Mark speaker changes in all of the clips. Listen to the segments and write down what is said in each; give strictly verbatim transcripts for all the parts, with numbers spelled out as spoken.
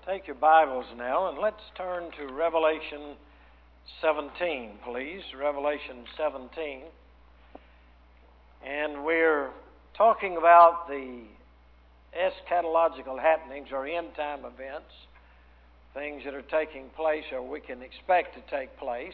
Speaker 1: Take your Bibles now and let's turn to Revelation seventeen, please. Revelation seventeen. And we're talking about the eschatological happenings or end-time events, things that are taking place or we can expect to take place.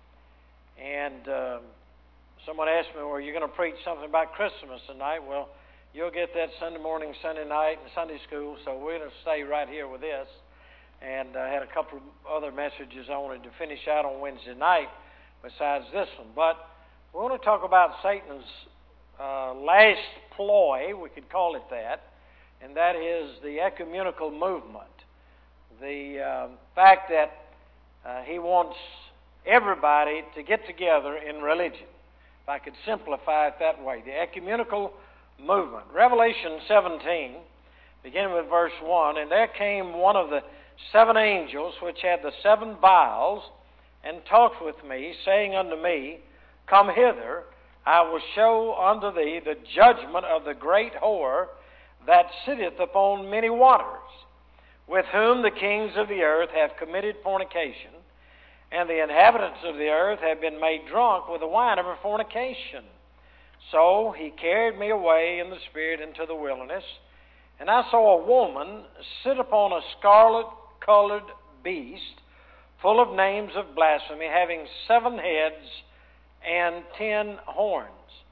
Speaker 1: And uh, someone asked me, well, you're going to preach something about Christmas tonight. Well, you'll get that Sunday morning, Sunday night, and Sunday school, so we're going to stay right here with this. And I had a couple of other messages I wanted to finish out on Wednesday night besides this one. But we want to talk about Satan's uh, last ploy, we could call it that, and that is the ecumenical movement. The uh, fact that uh, he wants everybody to get together in religion. If I could simplify it that way. The ecumenical movement. Revelation seventeen, beginning with verse one, and there came one of the seven angels which had the seven vials, and talked with me, saying unto me, Come hither, I will show unto thee the judgment of the great whore that sitteth upon many waters, with whom the kings of the earth have committed fornication, and the inhabitants of the earth have been made drunk with the wine of her fornication. So he carried me away in the Spirit into the wilderness, and I saw a woman sit upon a scarlet-colored beast, full of names of blasphemy, having seven heads and ten horns.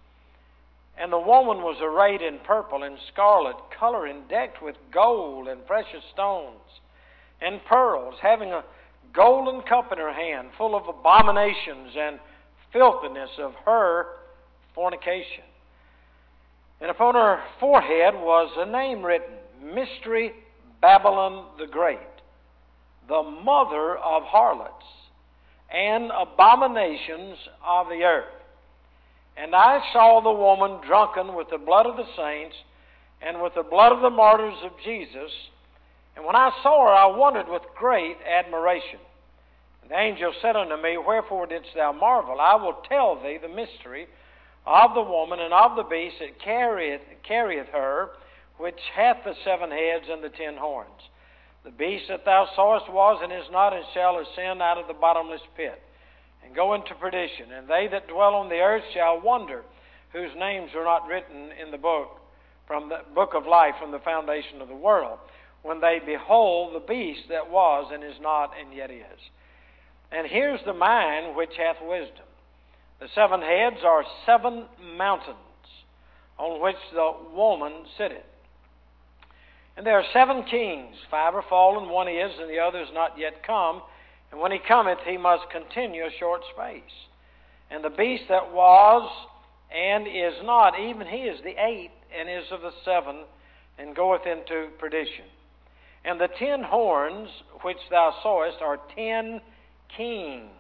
Speaker 1: And the woman was arrayed in purple and scarlet color, and decked with gold and precious stones and pearls, having a golden cup in her hand, full of abominations and filthiness of her fornication. And upon her forehead was a name written, Mystery Babylon the Great, the mother of harlots and abominations of the earth. And I saw the woman drunken with the blood of the saints and with the blood of the martyrs of Jesus. And when I saw her, I wondered with great admiration. And the angel said unto me, Wherefore didst thou marvel? I will tell thee the mystery of the woman and of the beast that carrieth, carrieth her, which hath the seven heads and the ten horns. The beast that thou sawest was and is not, and shall ascend out of the bottomless pit, and go into perdition. And they that dwell on the earth shall wonder, whose names are not written in the book, from the book of life, from the foundation of the world, when they behold the beast that was and is not and yet is. And here's the mind which hath wisdom. The seven heads are seven mountains on which the woman sitteth. And there are seven kings, five are fallen, one is, and the other is not yet come. And when he cometh, he must continue a short space. And the beast that was and is not, even he is the eighth, and is of the seven, and goeth into perdition. And the ten horns which thou sawest are ten kings.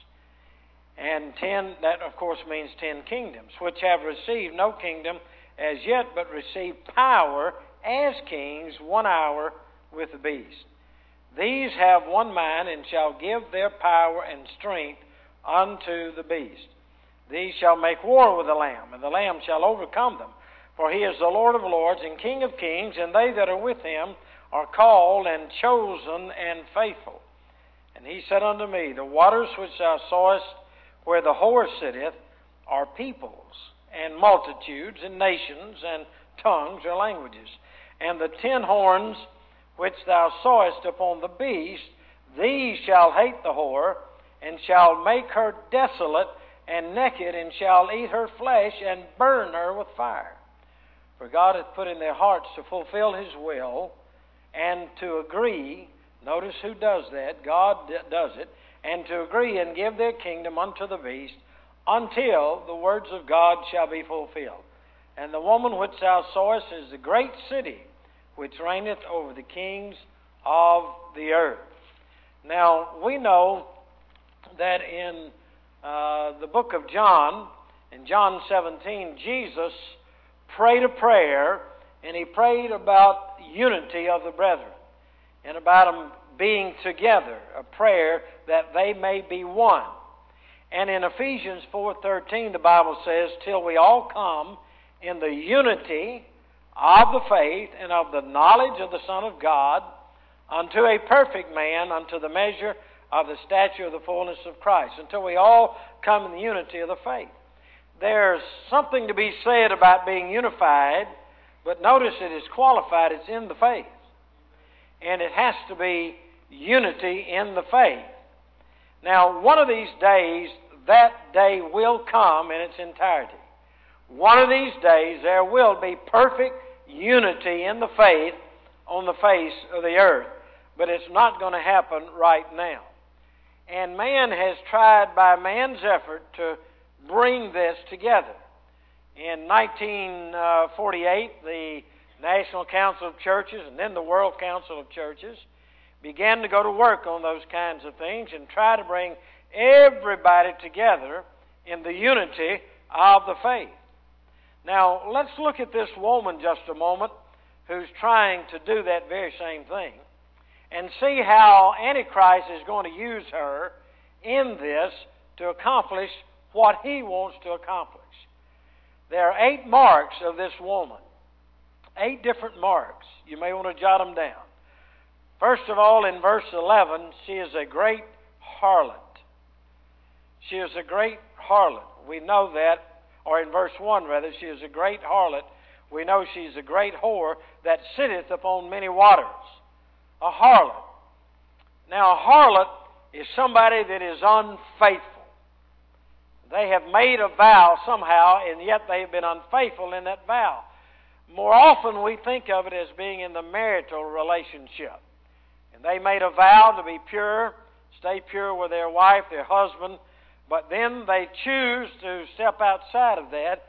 Speaker 1: And ten, that of course means ten kingdoms, which have received no kingdom as yet, but receive power as kings one hour with the beast. These have one mind, and shall give their power and strength unto the beast. These shall make war with the Lamb, and the Lamb shall overcome them. For he is the Lord of lords and King of kings, and they that are with him are called and chosen and faithful. And he said unto me, The waters which thou sawest, where the whore sitteth, are peoples, and multitudes, and nations, and tongues, or languages. And the ten horns which thou sawest upon the beast, these shall hate the whore, and shall make her desolate and naked, and shall eat her flesh, and burn her with fire. For God hath put in their hearts to fulfill his will, and to agree, notice who does that, God does it, and to agree and give their kingdom unto the beast, until the words of God shall be fulfilled. And the woman which thou sawest is the great city, which reigneth over the kings of the earth. Now, we know that in uh, the book of John, in John seventeen, Jesus prayed a prayer, and he prayed about unity of the brethren, and about them being together, a prayer that they may be one. And in Ephesians four thirteen, the Bible says, Till we all come in the unity of the faith and of the knowledge of the Son of God, unto a perfect man, unto the measure of the stature of the fullness of Christ, until we all come in the unity of the faith. There's something to be said about being unified, but notice it is qualified. It's in the faith. And it has to be unity in the faith. Now, one of these days, that day will come in its entirety. One of these days, there will be perfect unity in the faith on the face of the earth. But it's not going to happen right now. And man has tried by man's effort to bring this together. In nineteen forty-eight, the National Council of Churches and then the World Council of Churches began to go to work on those kinds of things and try to bring everybody together in the unity of the faith. Now, let's look at this woman just a moment who's trying to do that very same thing and see how Antichrist is going to use her in this to accomplish what he wants to accomplish. There are eight marks of this woman. Eight different marks. You may want to jot them down. First of all, in verse eleven, she is a great harlot. She is a great harlot. We know that, or in verse one rather, she is a great harlot. We know she's a great whore that sitteth upon many waters. A harlot. Now, a harlot is somebody that is unfaithful. They have made a vow somehow, and yet they have been unfaithful in that vow. More often we think of it as being in the marital relationship. And they made a vow to be pure, stay pure with their wife, their husband, but then they choose to step outside of that,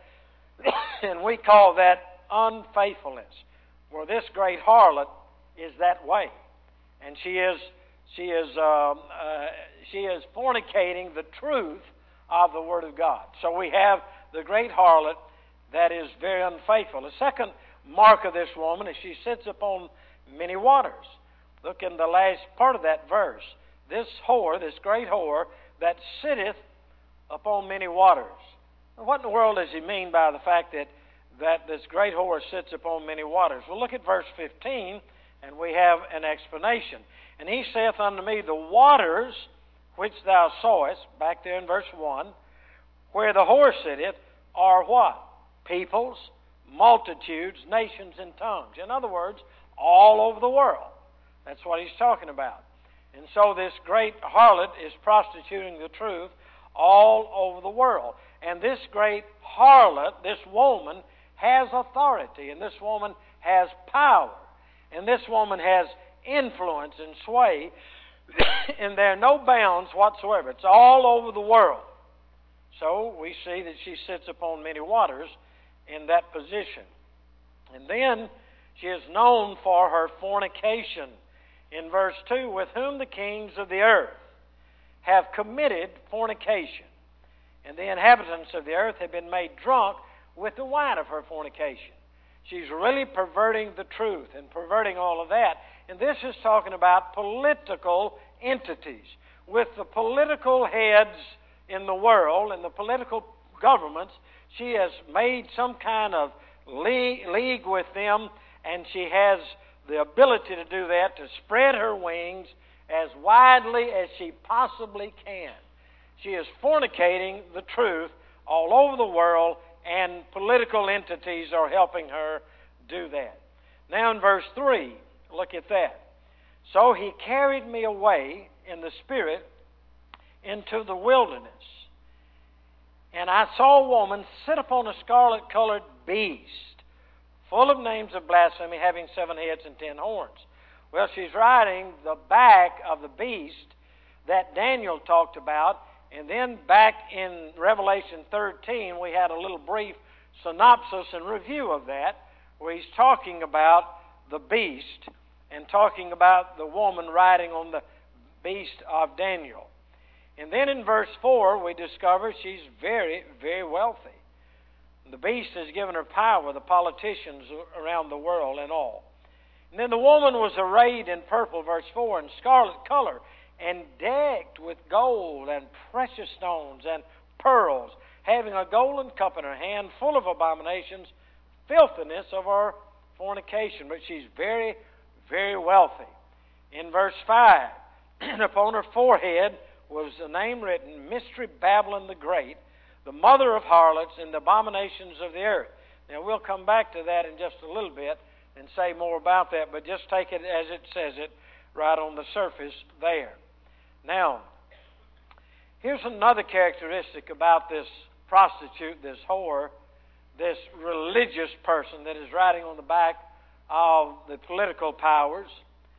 Speaker 1: and we call that unfaithfulness. Well, this great harlot is that way. And she is she is uh, uh, she is fornicating the truth of the Word of God. So we have the great harlot that is very unfaithful. The second mark of this woman is she sits upon many waters. Look in the last part of that verse. This whore, this great whore, that sitteth upon many waters. What in the world does he mean by the fact that, that this great whore sits upon many waters? Well, look at verse fifteen, and we have an explanation. And he saith unto me, the waters which thou sawest, back there in verse one, where the whore sitteth, are what? Peoples, multitudes, nations, and tongues. In other words, all over the world. That's what he's talking about. And so this great harlot is prostituting the truth all over the world. And this great harlot, this woman, has authority. And this woman has power. And this woman has influence and sway. And there are no bounds whatsoever. It's all over the world. So we see that she sits upon many waters in that position. And then she is known for her fornication. In verse two, with whom the kings of the earth have committed fornication. And the inhabitants of the earth have been made drunk with the wine of her fornication. She's really perverting the truth and perverting all of that. And this is talking about political entities. With the political heads in the world and the political governments, she has made some kind of league with them, and she has the ability to do that, to spread her wings as widely as she possibly can. She is fornicating the truth all over the world, and political entities are helping her do that. Now in verse three, look at that. So he carried me away in the Spirit into the wilderness, and I saw a woman sit upon a scarlet-colored beast, full of names of blasphemy, having seven heads and ten horns. Well, she's riding the back of the beast that Daniel talked about. And then back in Revelation thirteen, we had a little brief synopsis and review of that, where he's talking about the beast and talking about the woman riding on the beast of Daniel. And then in verse four, we discover she's very, very wealthy. The beast has given her power, the politicians around the world and all. And then the woman was arrayed in purple, verse four, and scarlet color, and decked with gold and precious stones and pearls, having a golden cup in her hand, full of abominations, filthiness of her fornication. But she's very, very wealthy. In verse five, and upon her forehead was a name written, Mystery Babylon the Great, the mother of harlots and the abominations of the earth. Now, we'll come back to that in just a little bit and say more about that, but just take it as it says it right on the surface there. Now, here's another characteristic about this prostitute, this whore, this religious person that is riding on the back of the political powers.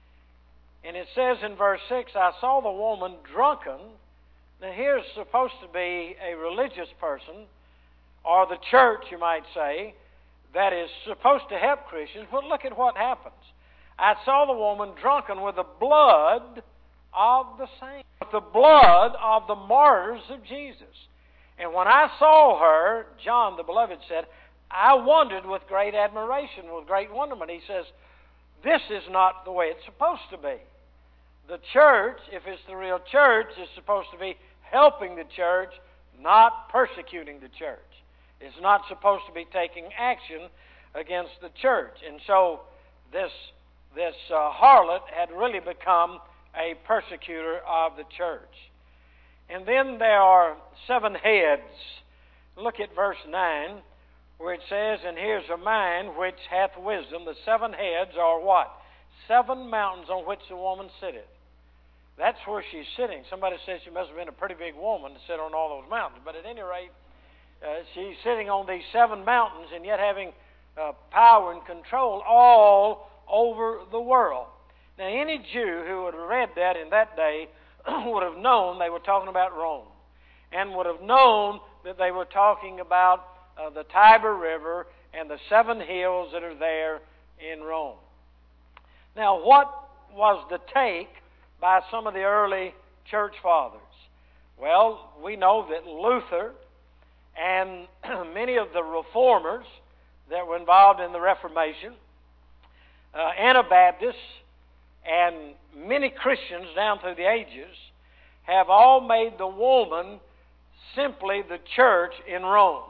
Speaker 1: And it says in verse six, I saw the woman drunken. Now here's supposed to be a religious person, or the church, you might say, that is supposed to help Christians, but look at what happens. I saw the woman drunken with the blood of the saints, with the blood of the martyrs of Jesus. And when I saw her, John the Beloved said, I wondered with great admiration, with great wonderment. He says, this is not the way it's supposed to be. The church, if it's the real church, is supposed to be helping the church, not persecuting the church. It's not supposed to be taking action against the church. And so this, this uh, harlot had really become a persecutor of the church. And then there are seven heads. Look at verse nine, where it says, and here's a mind which hath wisdom. The seven heads are what? Seven mountains on which the woman sitteth. That's where she's sitting. Somebody says she must have been a pretty big woman to sit on all those mountains. But at any rate, uh, she's sitting on these seven mountains and yet having uh, power and control all over the world. Now, any Jew who would have read that in that day would have known they were talking about Rome, and would have known that they were talking about uh, the Tiber River and the seven hills that are there in Rome. Now, what was the take by some of the early church fathers? Well, we know that Luther and many of the reformers that were involved in the Reformation, uh, Anabaptists, and many Christians down through the ages have all made the woman simply the church in Rome.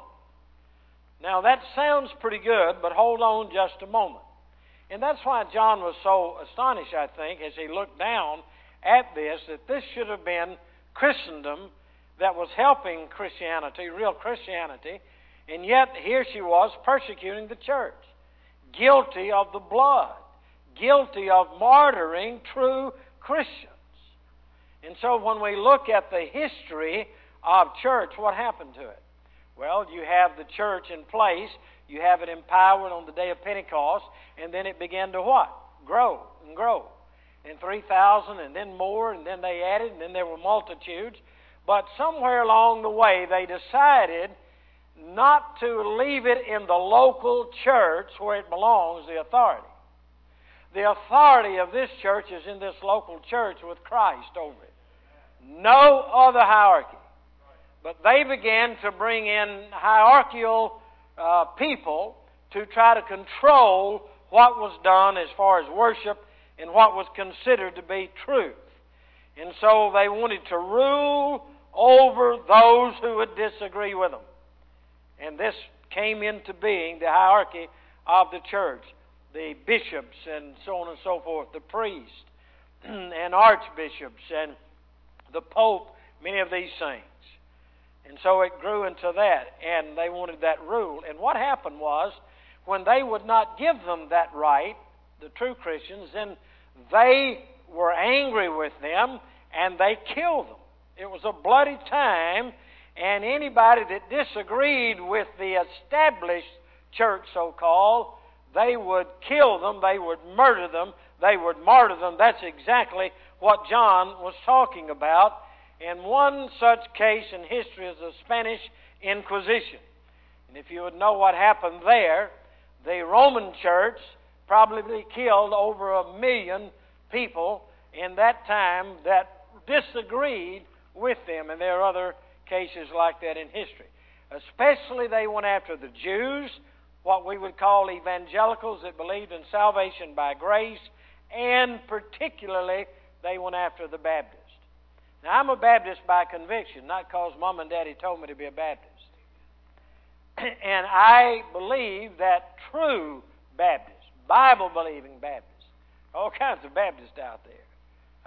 Speaker 1: Now that sounds pretty good, but hold on just a moment. And that's why John was so astonished, I think, as he looked down at this, that this should have been Christendom that was helping Christianity, real Christianity, and yet here she was persecuting the church, guilty of the blood, guilty of martyring true Christians. And so when we look at the history of church, what happened to it? Well, you have the church in place, you have it empowered on the day of Pentecost, and then it began to what? Grow and grow. And three thousand, and then more, and then they added, and then there were multitudes. But somewhere along the way, they decided not to leave it in the local church where it belongs, the authority. The authority of this church is in this local church with Christ over it. No other hierarchy. But they began to bring in hierarchical uh, people to try to control what was done as far as worship and what was considered to be truth. And so they wanted to rule over those who would disagree with them. And this came into being, the hierarchy of the church. The bishops and so on and so forth, the priests and archbishops and the pope, many of these things. And so it grew into that, and they wanted that rule. And what happened was, when they would not give them that right, the true Christians, then they were angry with them, and they killed them. It was a bloody time, and anybody that disagreed with the established church, so-called, they would kill them, they would murder them, they would martyr them. That's exactly what John was talking about. And one such case in history is the Spanish Inquisition. And if you would know what happened there, the Roman Church probably killed over a million people in that time that disagreed with them. And there are other cases like that in history. Especially they went after the Jews, what we would call evangelicals that believed in salvation by grace, and particularly they went after the Baptists. Now, I'm a Baptist by conviction, not because Mom and Daddy told me to be a Baptist. And I believe that true Baptists, Bible-believing Baptists, all kinds of Baptists out there,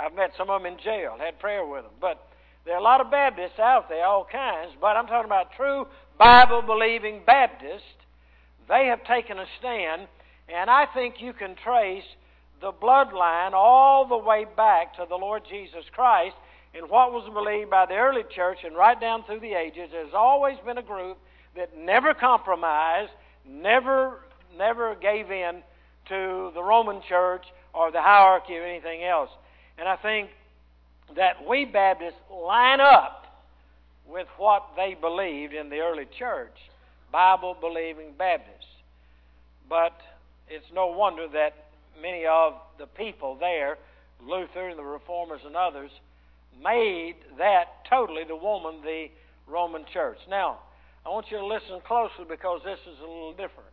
Speaker 1: I've met some of them in jail, had prayer with them. But there are a lot of Baptists out there, all kinds, but I'm talking about true Bible-believing Baptists. They have taken a stand, and I think you can trace the bloodline all the way back to the Lord Jesus Christ and what was believed by the early church and right down through the ages. There's always been a group that never compromised, never, never gave in to the Roman church or the hierarchy or anything else. And I think that we Baptists line up with what they believed in the early church, Bible-believing Baptists. But it's no wonder that many of the people there, Luther and the Reformers and others, made that totally the woman the Roman church. Now, I want you to listen closely because this is a little different.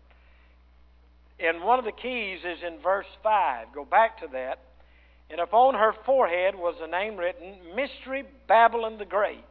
Speaker 1: And one of the keys is in verse five. Go back to that. And upon her forehead was a name written, Mystery Babylon the Great,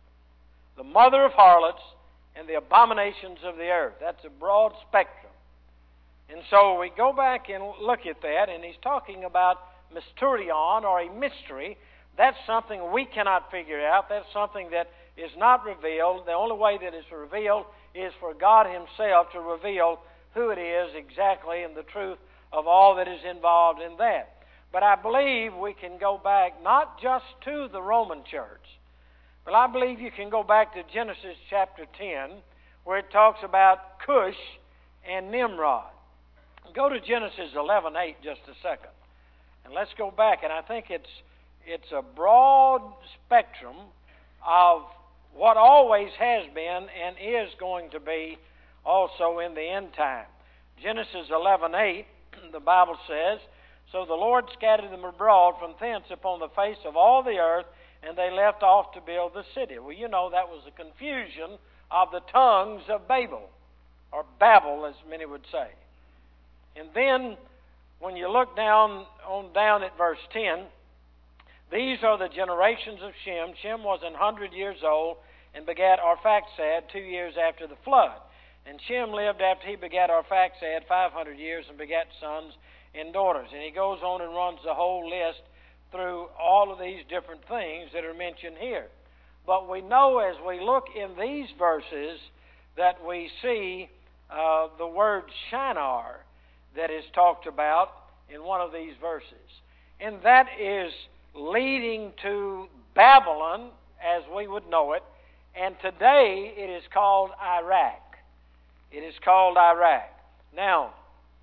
Speaker 1: the mother of harlots and the abominations of the earth. That's a broad spectrum. And so we go back and look at that, and he's talking about mysterion, or a mystery. That's something we cannot figure out. That's something that is not revealed. The only way that it's revealed is for God Himself to reveal who it is exactly and the truth of all that is involved in that. But I believe we can go back not just to the Roman church, but I believe you can go back to Genesis chapter ten, where it talks about Cush and Nimrod. Go to Genesis eleven eight just a second. And let's go back. And I think it's it's a broad spectrum of what always has been and is going to be also in the end time. Genesis eleven eight, the Bible says, So the Lord scattered them abroad from thence upon the face of all the earth, and they left off to build the city. Well, you know, that was a confusion of the tongues of Babel, or Babel, as many would say. And then, when you look down on down at verse ten, these are the generations of Shem. Shem was an hundred years old and begat Arphaxad two years after the flood. And Shem lived after he begat Arphaxad five hundred years and begat sons and daughters. And he goes on and runs the whole list through all of these different things that are mentioned here. But we know as we look in these verses that we see uh, the word Shinar that is talked about in one of these verses. And that is leading to Babylon as we would know it. And today it is called Iraq. It is called Iraq. Now,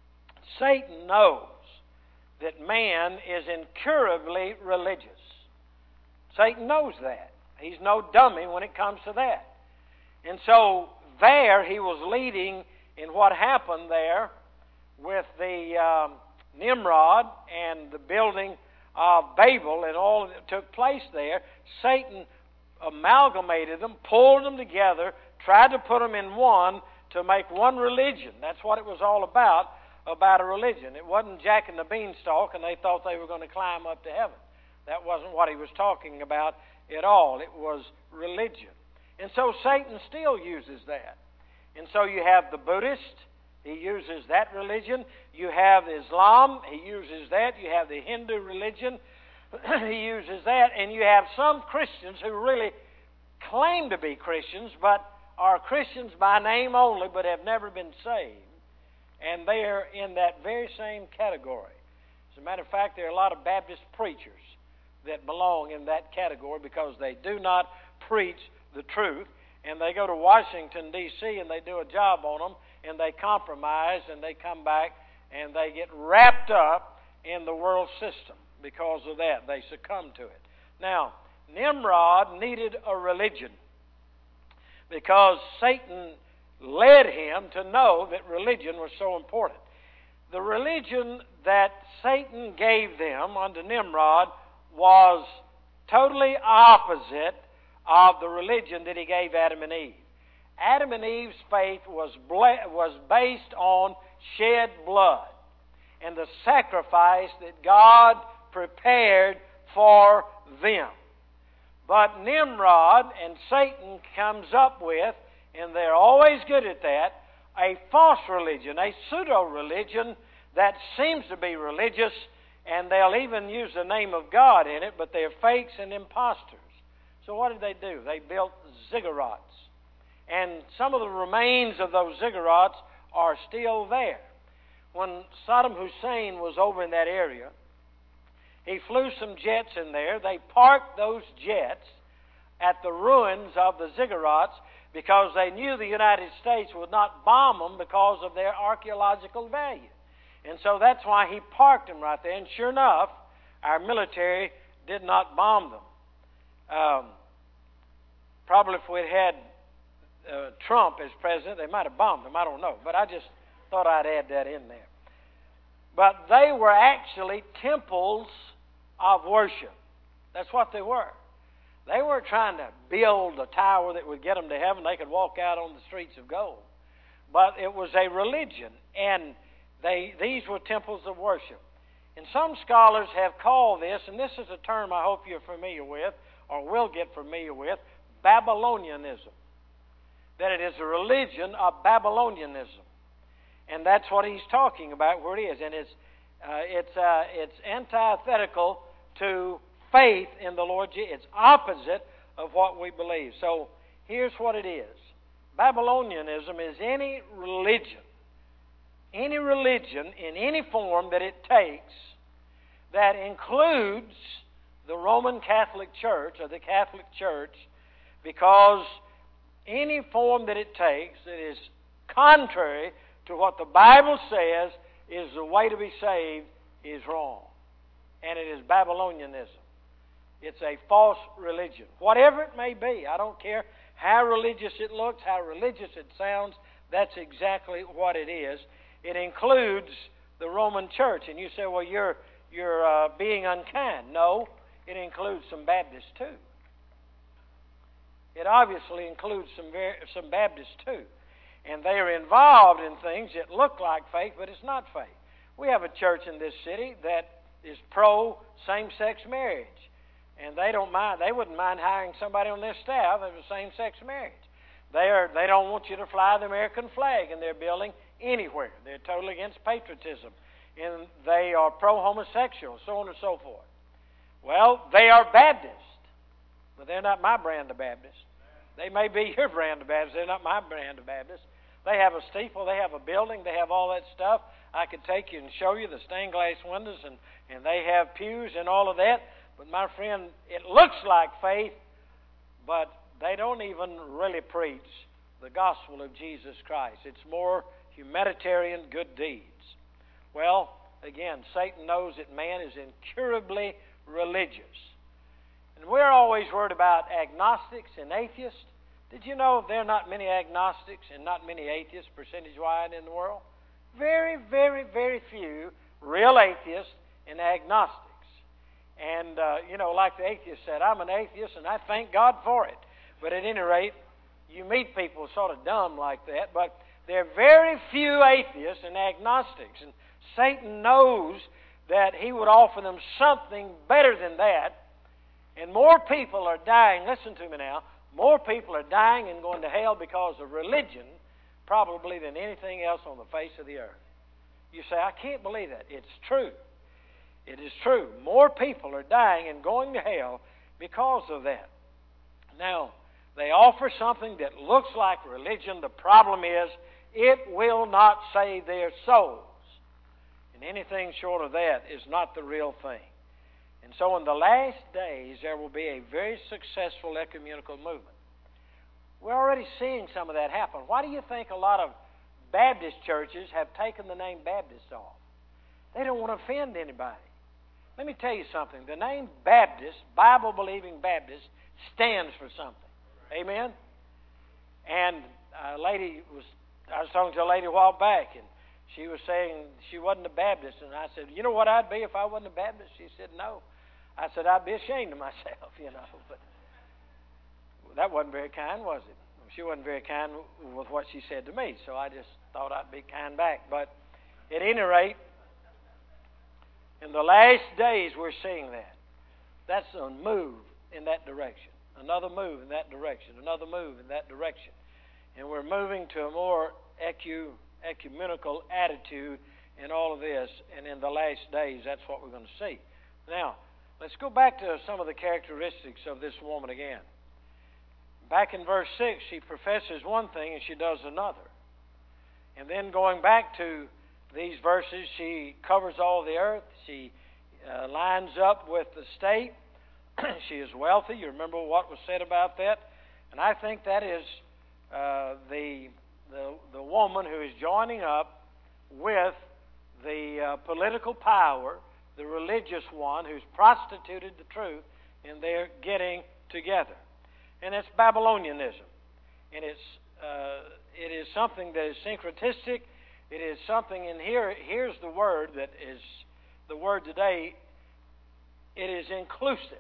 Speaker 1: Satan knows that man is incurably religious. Satan knows that. He's no dummy when it comes to that. And so there he was leading in what happened there with the um, Nimrod and the building of Babel and all that took place there. Satan amalgamated them, pulled them together, tried to put them in one to make one religion. That's what it was all about, about a religion. It wasn't Jack and the Beanstalk and they thought they were going to climb up to heaven. That wasn't what he was talking about at all. It was religion. And so Satan still uses that. And so you have the Buddhist, he uses that religion. You have Islam, he uses that. You have the Hindu religion, he uses that. And you have some Christians who really claim to be Christians, but are Christians by name only, but have never been saved. And they are in that very same category. As a matter of fact, there are a lot of Baptist preachers that belong in that category because they do not preach the truth. And they go to Washington, D C, and they do a job on them, and they compromise, and they come back, and they get wrapped up in the world system. Because of that, they succumb to it. Now, Nimrod needed a religion because Satan led him to know that religion was so important. The religion that Satan gave them under Nimrod was totally opposite of the religion that he gave Adam and Eve. Adam and Eve's faith was ble- was based on shed blood and the sacrifice that God prepared for them. But Nimrod and Satan comes up with, and they're always good at that, a false religion, a pseudo-religion that seems to be religious And they'll even use the name of God in it, but they're fakes and imposters. So what did they do? They built ziggurats. And some of the remains of those ziggurats are still there. When Saddam Hussein was over in that area, he flew some jets in there. They parked those jets at the ruins of the ziggurats because they knew the United States would not bomb them because of their archaeological value. And so that's why he parked them right there. And sure enough, our military did not bomb them. Um, probably if we'd had uh, Trump as president, they might have bombed them. I don't know. But I just thought I'd add that in there. But they were actually temples of worship. That's what they were. They weren't trying to build a tower that would get them to heaven. They could walk out on the streets of gold. But it was a religion, and they these were temples of worship. And some scholars have called this, and this is a term I hope you're familiar with, or will get familiar with, Babylonianism. That it is a religion of Babylonianism. And that's what he's talking about where it is. And it's, uh, it's, uh, it's antithetical to faith in the Lord Jesus. It's opposite of what we believe. So here's what it is. Babylonianism is any religion, any religion in any form that it takes that includes the Roman Catholic Church or the Catholic Church, because any form that it takes that is contrary to what the Bible says is the way to be saved is wrong. And it is Babylonianism. It's a false religion. Whatever it may be, I don't care how religious it looks, how religious it sounds, that's exactly what it is. It includes the Roman Church. And you say, well, you're, you're uh, being unkind. No, it includes some Baptists too. It obviously includes some, some Baptists too. And they are involved in things that look like faith, but it's not faith. We have a church in this city that is pro same-sex marriage. And they don't mind, they wouldn't mind hiring somebody on their staff that was same-sex marriage. They are they don't want you to fly the American flag in their building anywhere. They're totally against patriotism. And they are pro-homosexual, so on and so forth. Well, they are Baptist, but they're not my brand of Baptist. They may be your brand of Baptist, they're not my brand of Baptist. They have a steeple, they have a building, they have all that stuff. I could take you and show you the stained glass windows, and, and they have pews and all of that. But my friend, it looks like faith, but they don't even really preach the gospel of Jesus Christ. It's more humanitarian good deeds. Well, again, Satan knows that man is incurably religious. And we're always worried about agnostics and atheists. Did you know there are not many agnostics and not many atheists percentage-wise in the world? Very, very, very few real atheists and agnostics. And, uh, you know, like the atheist said, I'm an atheist and I thank God for it. But at any rate, you meet people sort of dumb like that. But there are very few atheists and agnostics. And Satan knows that he would offer them something better than that. And more people are dying, listen to me now, more people are dying and going to hell because of religion probably than anything else on the face of the earth. You say, I can't believe that. It's true. It is true. More people are dying and going to hell because of that. Now, they offer something that looks like religion. The problem is, it will not save their souls. And anything short of that is not the real thing. And so in the last days, there will be a very successful ecumenical movement. We're already seeing some of that happen. Why do you think a lot of Baptist churches have taken the name Baptist off? They don't want to offend anybody. Let me tell you something. The name Baptist, Bible-believing Baptist, stands for something. Amen? And a lady was, I was talking to a lady a while back, and she was saying she wasn't a Baptist. And I said, you know what I'd be if I wasn't a Baptist? She said, no. I said, I'd be ashamed of myself, you know. But that wasn't very kind, was it? She wasn't very kind with what she said to me, so I just thought I'd be kind back. But at any rate, in the last days, we're seeing that. That's a move in that direction. Another move in that direction. Another move in that direction. And we're moving to a more ecu, ecumenical attitude in all of this, and in the last days, that's what we're going to see. Now, let's go back to some of the characteristics of this woman again. Back in verse six, she professes one thing and she does another. And then going back to these verses, she covers all the earth. She uh, lines up with the state. She is wealthy. You remember what was said about that? And I think that is uh, the, the, the woman who is joining up with the uh, political power, the religious one who's prostituted the truth, and they're getting together. And it's Babylonianism. And it's uh, it is something that is syncretistic. It is something, and here, here's the word that is the word today. It is inclusive,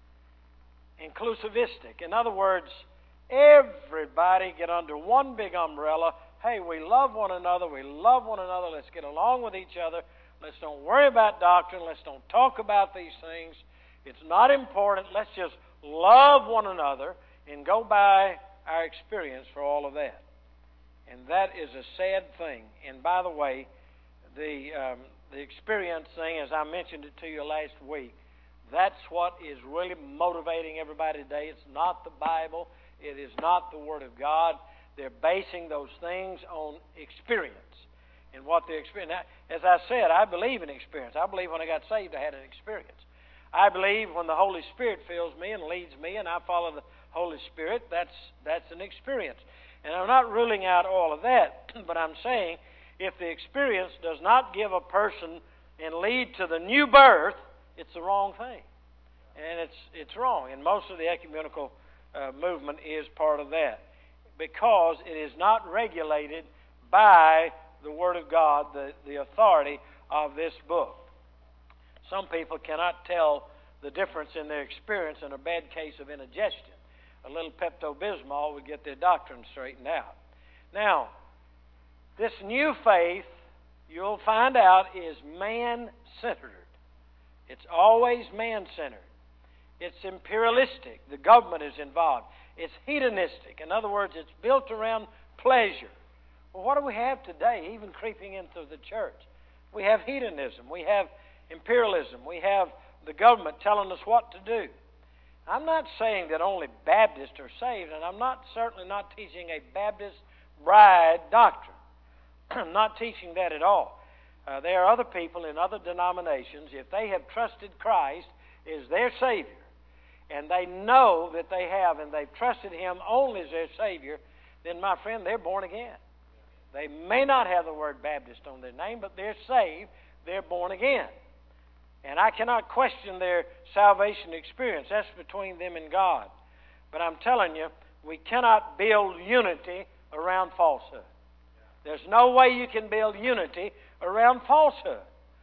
Speaker 1: inclusivistic. In other words, everybody get under one big umbrella. Hey, we love one another. We love one another. Let's get along with each other. Let's don't worry about doctrine. Let's don't talk about these things. It's not important. Let's just love one another and go by our experience for all of that. And that is a sad thing. And by the way, the um, the experience thing, as I mentioned it to you last week, that's what is really motivating everybody today. It's not the Bible. It is not the Word of God. They're basing those things on experience and what they experience. Now, as I said, I believe in experience. I believe when I got saved, I had an experience. I believe when the Holy Spirit fills me and leads me and I follow the Holy Spirit, that's that's an experience. And I'm not ruling out all of that, but I'm saying if the experience does not give a person and lead to the new birth, it's the wrong thing. And it's it's wrong. And most of the ecumenical uh, movement is part of that because it is not regulated by the Word of God, the, the authority of this book. Some people cannot tell the difference in their experience in a bad case of indigestion. A little Pepto-Bismol would get their doctrine straightened out. Now, this new faith, you'll find out, is man-centered. It's always man-centered. It's imperialistic. The government is involved. It's hedonistic. In other words, it's built around pleasure. Well, what do we have today, even creeping into the church? We have hedonism. We have imperialism. We have the government telling us what to do. I'm not saying that only Baptists are saved, and I'm not certainly not teaching a Baptist bride doctrine. I'm not teaching that at all. Uh, there are other people in other denominations, if they have trusted Christ as their Savior, and they know that they have, and they've trusted Him only as their Savior, then, my friend, they're born again. They may not have the word Baptist on their name, but they're saved, they're born again. And I cannot question their salvation experience. That's between them and God. But I'm telling you, we cannot build unity around falsehood. There's no way you can build unity around falsehood.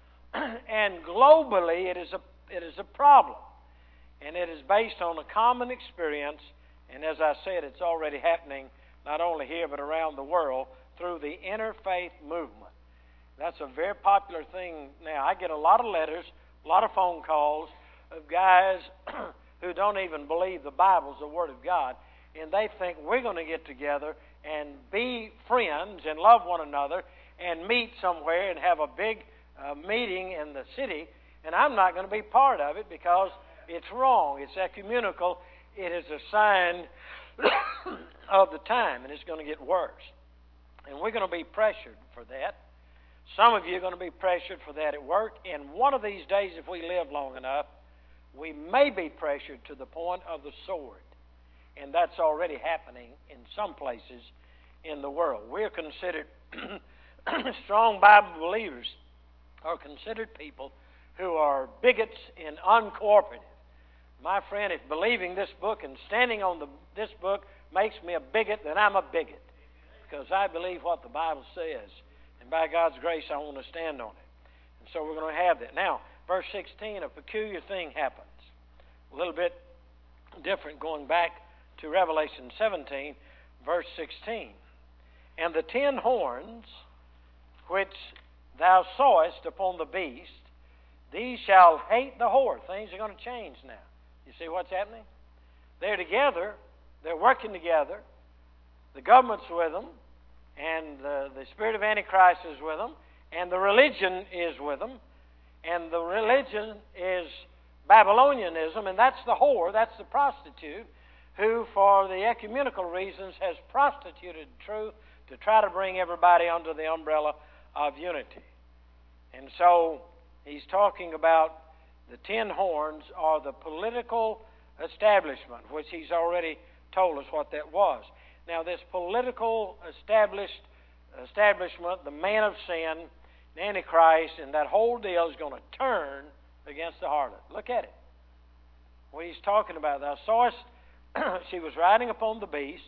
Speaker 1: And globally, it is a it is a problem. And it is based on a common experience. And as I said, it's already happening not only here but around the world through the interfaith movement. That's a very popular thing now. I get a lot of letters, a lot of phone calls of guys who don't even believe the Bible's the Word of God, and they think we're going to get together and be friends and love one another and meet somewhere and have a big uh, meeting in the city, and I'm not going to be part of it because it's wrong. It's ecumenical. It is a sign of the time, and it's going to get worse. And we're going to be pressured for that. Some of you are going to be pressured for that at work, and one of these days, if we live long enough, we may be pressured to the point of the sword. And that's already happening in some places in the world. We're considered, strong Bible believers are considered people who are bigots and uncooperative. My friend, if believing this book and standing on the, this book makes me a bigot, then I'm a bigot. Because I believe what the Bible says. And by God's grace, I want to stand on it. And so we're going to have that. Now, verse sixteen, a peculiar thing happens. A little bit different going back to Revelation seventeen, verse sixteen. And the ten horns which thou sawest upon the beast, these shall hate the whore. Things are going to change now. You see what's happening? They're together. They're working together. The government's with them. And the, the spirit of Antichrist is with them. and the religion is with them, and the religion is Babylonianism, and that's the whore, that's the prostitute, who, for the ecumenical reasons, has prostituted truth to try to bring everybody under the umbrella of unity. And so he's talking about the ten horns are the political establishment, which he's already told us what that was. Now, this political established establishment, the man of sin, the Antichrist, and that whole deal is going to turn against the harlot. Look at it. What he's talking about. Thou sawest, she was riding upon the beast.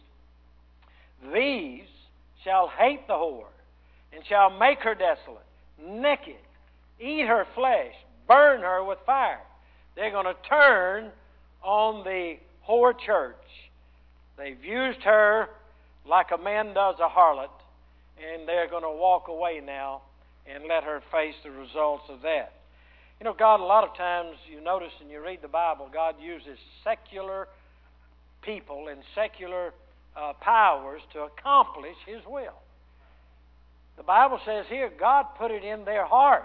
Speaker 1: These shall hate the whore, and shall make her desolate, naked, eat her flesh, burn her with fire. They're going to turn on the whore church. They've used her like a man does a harlot, and they're going to walk away now and let her face the results of that. You know, God, a lot of times, you notice and you read the Bible, God uses secular people and secular uh, powers to accomplish His will. The Bible says here, God put it in their heart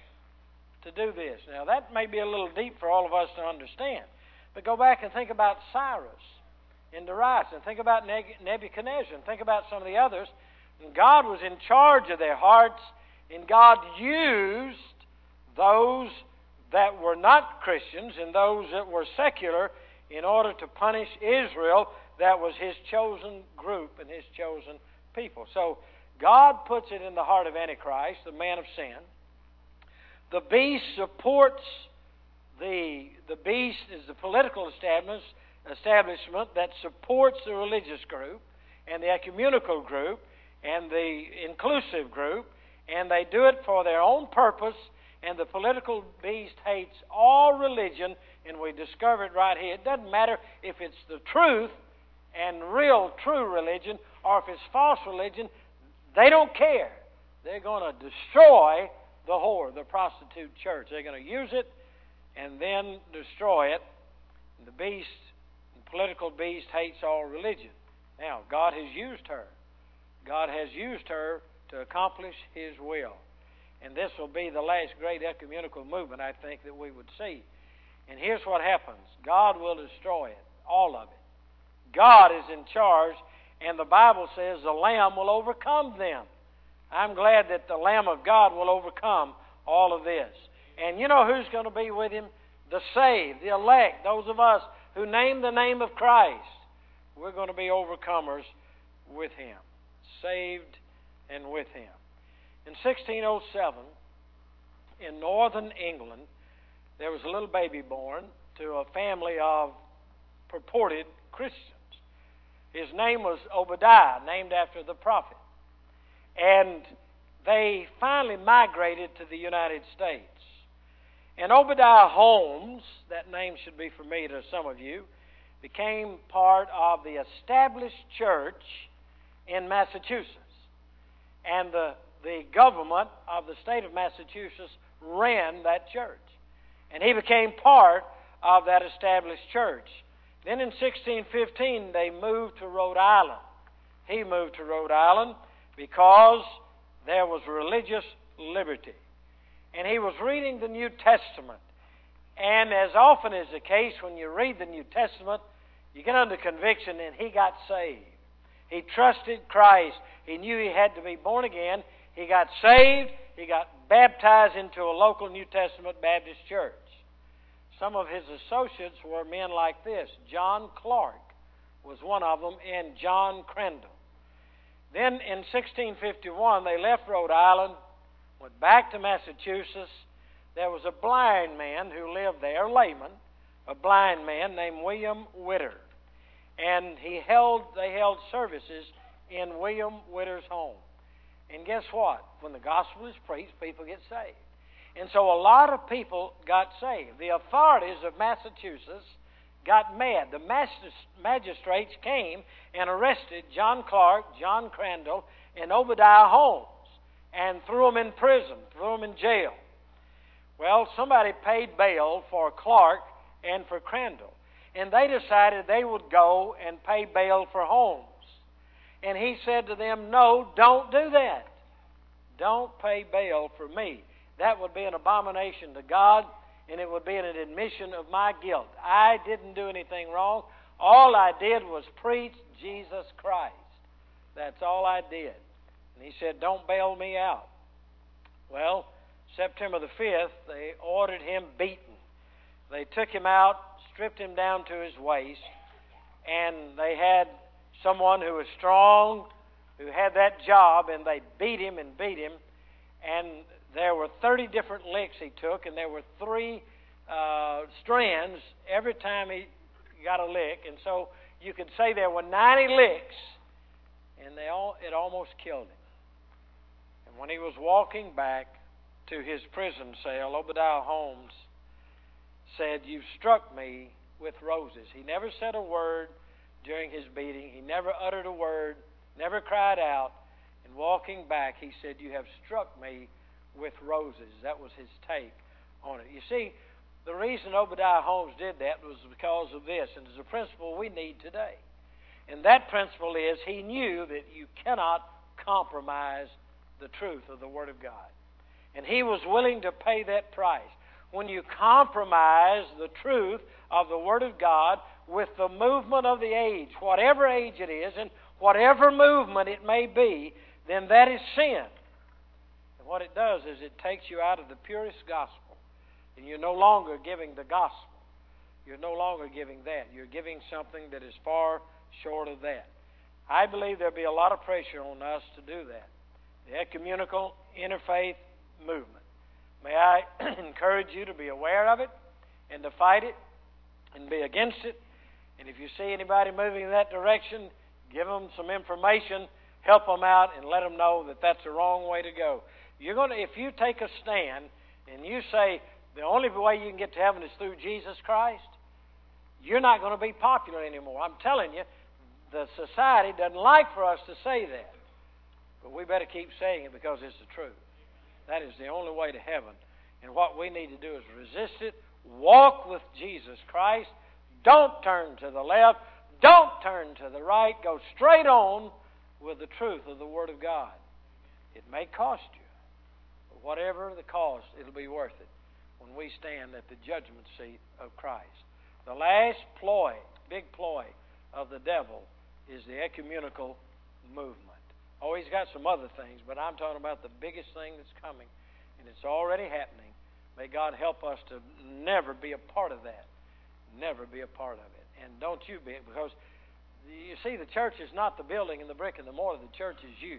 Speaker 1: to do this. Now, that may be a little deep for all of us to understand, but go back and think about Cyrus and Darius, and think about Nebuchadnezzar, and think about some of the others. And God was in charge of their hearts, and God used those that were not Christians and those that were secular in order to punish Israel. That was His chosen group and His chosen people. So God puts it in the heart of Antichrist, the man of sin. The beast supports the the beast is the political establishment establishment that supports the religious group and the ecumenical group and the inclusive group, and they do it for their own purpose. And the political beast hates all religion, and we discover it right here. It doesn't matter if it's the truth and real, true religion, or if it's false religion. They don't care. They're going to destroy the whore, the prostitute church. They're going to use it and then destroy it. And the beast, the political beast, hates all religion. Now, God has used her. God has used her to accomplish His will. And this will be the last great ecumenical movement, I think, that we would see. And here's what happens. God will destroy it, all of it. God is in charge, and the Bible says the Lamb will overcome them. I'm glad that the Lamb of God will overcome all of this. And you know who's going to be with Him? The saved, the elect, those of us who name the name of Christ. We're going to be overcomers with Him, saved and with Him. In sixteen oh seven, in northern England, there was a little baby born to a family of purported Christians. His name was Obadiah, named after the prophet. And they finally migrated to the United States. And Obadiah Holmes, that name should be familiar to some of you, became part of the established church in Massachusetts. And the The government of the state of Massachusetts ran that church. And he became part of that established church. Then in sixteen fifteen, they moved to Rhode Island. He moved to Rhode Island because there was religious liberty. And he was reading the New Testament. And as often is the case when you read the New Testament, you get under conviction, and he got saved. He trusted Christ. He knew he had to be born again. He got saved. He got baptized into a local New Testament Baptist church. Some of his associates were men like this. John Clark was one of them, and John Crandall. Then in sixteen fifty-one, they left Rhode Island, went back to Massachusetts. There was a blind man who lived there, a layman, a blind man named William Witter. And he held, they held services in William Witter's home. And guess what? When the gospel is preached, people get saved. And so a lot of people got saved. The authorities of Massachusetts got mad. The magistrates came and arrested John Clark, John Crandall, and Obadiah Holmes and threw them in prison, threw them in jail. Well, somebody paid bail for Clark and for Crandall. And they decided they would go and pay bail for Holmes. And he said to them, no, don't do that. don't pay bail for me. That would be an abomination to God, and it would be an admission of my guilt. I didn't do anything wrong. All I did was preach Jesus Christ. That's all I did. And he said, don't bail me out. Well, September the fifth, they ordered him beaten. They took him out, stripped him down to his waist, and they had someone who was strong, who had that job, and they beat him and beat him. And there were thirty different licks he took, and there were three uh, strands every time he got a lick. And so you could say there were ninety licks, and they all, it almost killed him. And when he was walking back to his prison cell, Obadiah Holmes said, "You've struck me with roses." He never said a word during his beating. He never uttered a word, never cried out. And walking back, he said, "You have struck me with roses." That was his take on it. You see, the reason Obadiah Holmes did that was because of this, and it's a principle we need today. And that principle is he knew that you cannot compromise the truth of the Word of God. And he was willing to pay that price. When you compromise the truth of the Word of God with the movement of the age, whatever age it is, and whatever movement it may be, then that is sin. And what it does is it takes you out of the purest gospel. And you're no longer giving the gospel. You're no longer giving that. You're giving something that is far short of that. I believe there'll be a lot of pressure on us to do that. The ecumenical interfaith movement. May I encourage you to be aware of it and to fight it and be against it. And if you see anybody moving in that direction, give them some information, help them out, and let them know that that's the wrong way to go. You're going to, if you take a stand and you say the only way you can get to heaven is through Jesus Christ, you're not going to be popular anymore. I'm telling you, the society doesn't like for us to say that. But we better keep saying it because it's the truth. That is the only way to heaven. And what we need to do is resist it, walk with Jesus Christ, don't turn to the left, don't turn to the right, go straight on with the truth of the Word of God. It may cost you, but whatever the cost, it'll be worth it when we stand at the judgment seat of Christ. The last ploy, big ploy of the devil is the ecumenical movement. Oh, he's got some other things, but I'm talking about the biggest thing that's coming, and it's already happening. May God help us to never be a part of that. Never be a part of it. And don't you be, because you see, the church is not the building and the brick and the mortar. The church is you.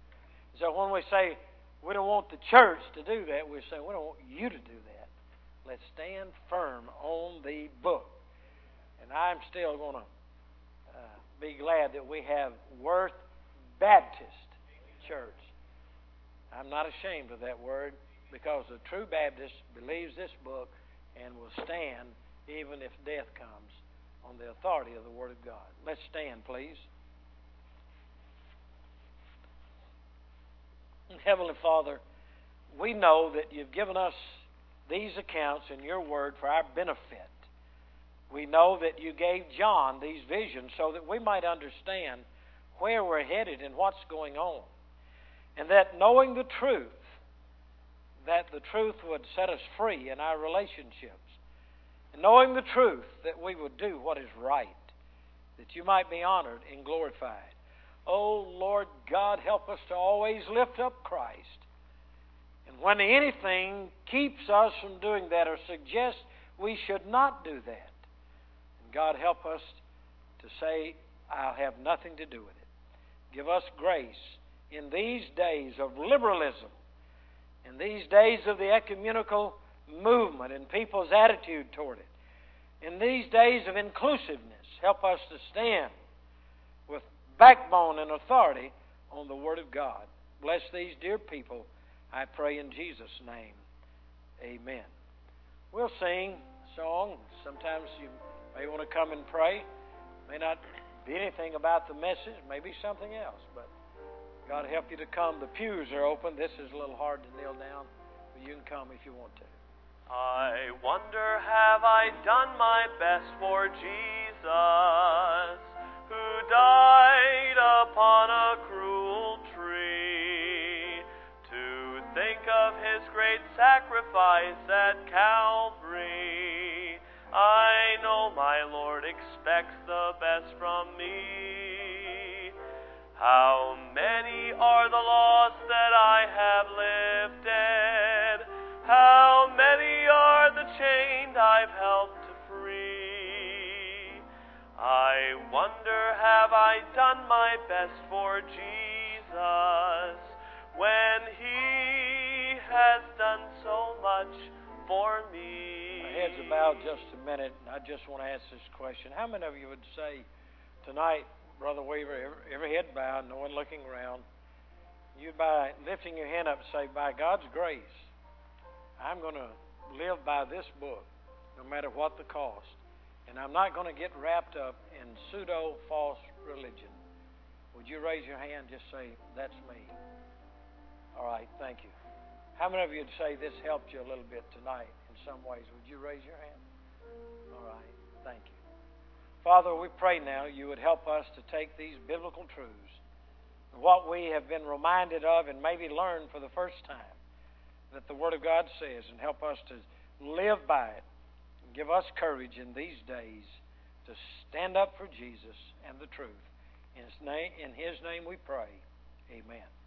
Speaker 1: So when we say we don't want the church to do that, we're saying we don't want you to do that. Let's stand firm on the book. And I'm still going to uh, be glad that we have Worth Baptist Church. I'm not ashamed of that word because the true Baptist believes this book and will stand even if death comes on the authority of the Word of God. Let's stand, please. Heavenly Father, we know that you've given us these accounts in your Word for our benefit. We know that you gave John these visions so that we might understand where we're headed and what's going on. And that knowing the truth, that the truth would set us free in our relationships. And knowing the truth, that we would do what is right, that you might be honored and glorified. Oh, Lord God, help us to always lift up Christ. And when anything keeps us from doing that or suggests we should not do that, and God, help us to say, I'll have nothing to do with it. Give us grace in these days of liberalism, in these days of the ecumenical movement and people's attitude toward it. In these days of inclusiveness, help us to stand with backbone and authority on the Word of God. Bless these dear people, I pray in Jesus' name. Amen. We'll sing a song. Sometimes you may want to come and pray. It may not be anything about the message, maybe something else, but God help you to come. The pews are open. This is a little hard to kneel down, but you can come if you want to.
Speaker 2: I wonder, have I done my best for Jesus, who died upon a cruel tree, to great sacrifice at Calvary. I know my Lord expects the best from me. How many are the lost that I have lifted? How many are the chained I've helped to free? I wonder, have I done my best for Jesus when He has done so much for me?
Speaker 1: Our heads are bowed just a minute, and I just want to ask this question. How many of you would say tonight, Brother Weaver, every, every head bowed, no one looking around, you by lifting your hand up say, by God's grace, I'm going to live by this book, no matter what the cost. And I'm not going to get wrapped up in pseudo-false religion. Would you raise your hand and just say, that's me? All right, thank you. How many of you would say this helped you a little bit tonight in some ways? Would you raise your hand? All right, thank you. Father, we pray now you would help us to take these biblical truths, what we have been reminded of and maybe learned for the first time, that the Word of God says, and help us to live by it. And give us courage in these days to stand up for Jesus and the truth. In His name, in His name we pray. Amen.